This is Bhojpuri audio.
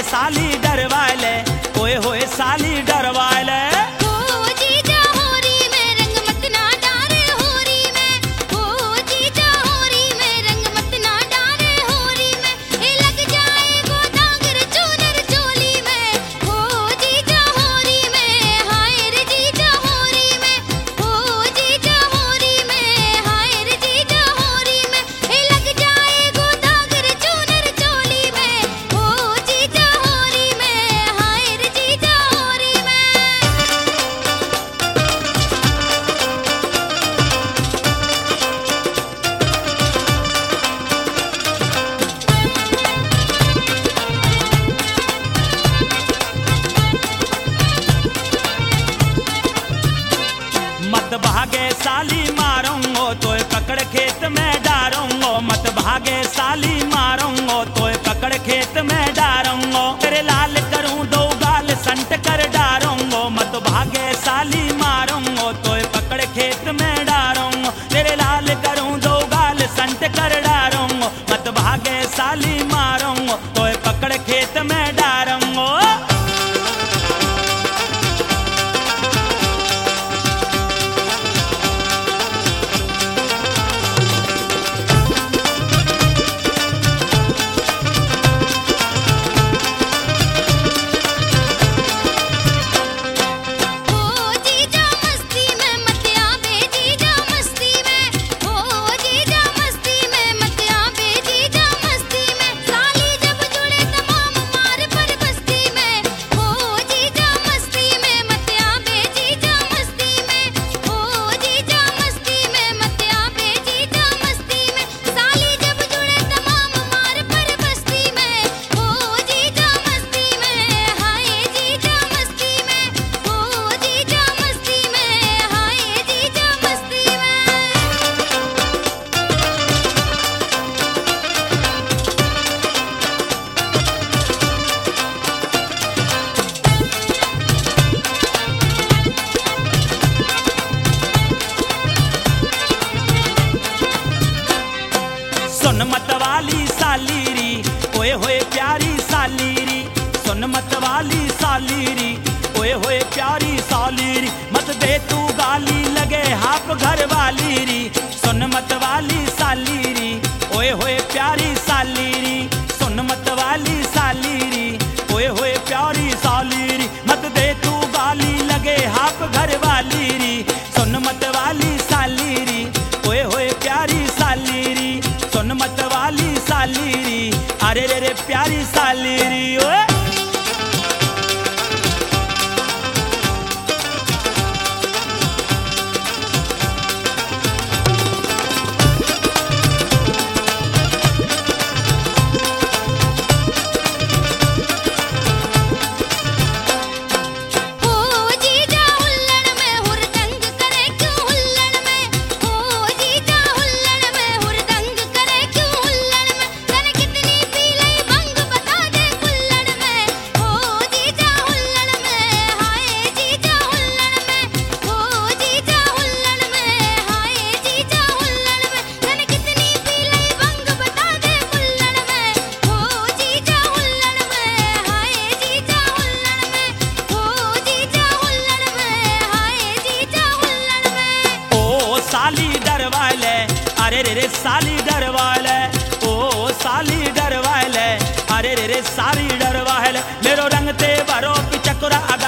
साली डरवाले, ओए होए साली डरवाले। मत भागे साली मारूंगो तोय पकड़ खेत में डारूंगो, मत भागे साली मारूंगो तोय पकड़ खेत में डारूंगो। तेरे लाल करूं दो गाल संट कर डारूंगो, मत भागे साली मारूंगो तोय पकड़ खेत में डारूंगो। तेरे लाल करूं दो गाल संट कर डारूंगो, मत भागे साली मारूंगो तोय पकड़ खेत में डारूंगो। सुन मत वाली साली री, ओए होए प्यारी साली री, सुन मत वाली साली री, ओए होए प्यारी साली री। मत दे तू गाली लगे हाप घर वाली री, सुन मत वाली साली री, ओए होए प्यारी साली री, सुन मत वाली साली री, ओए होए प्यारी साली री। मत दे तू गाली लगे हाप घर वाली री, सुन मत वाली साली री, ओए होए प्यारी साली री, सुन मत वाली साली री, अरे रे रे प्यारी साली री। ओए साली डरवाले, अरे रे रे साली डरवाले, ओ साली डरवाले, अरे रे रे साली डरवाले। मेरो रंग ते भरो पिचकुरा अदा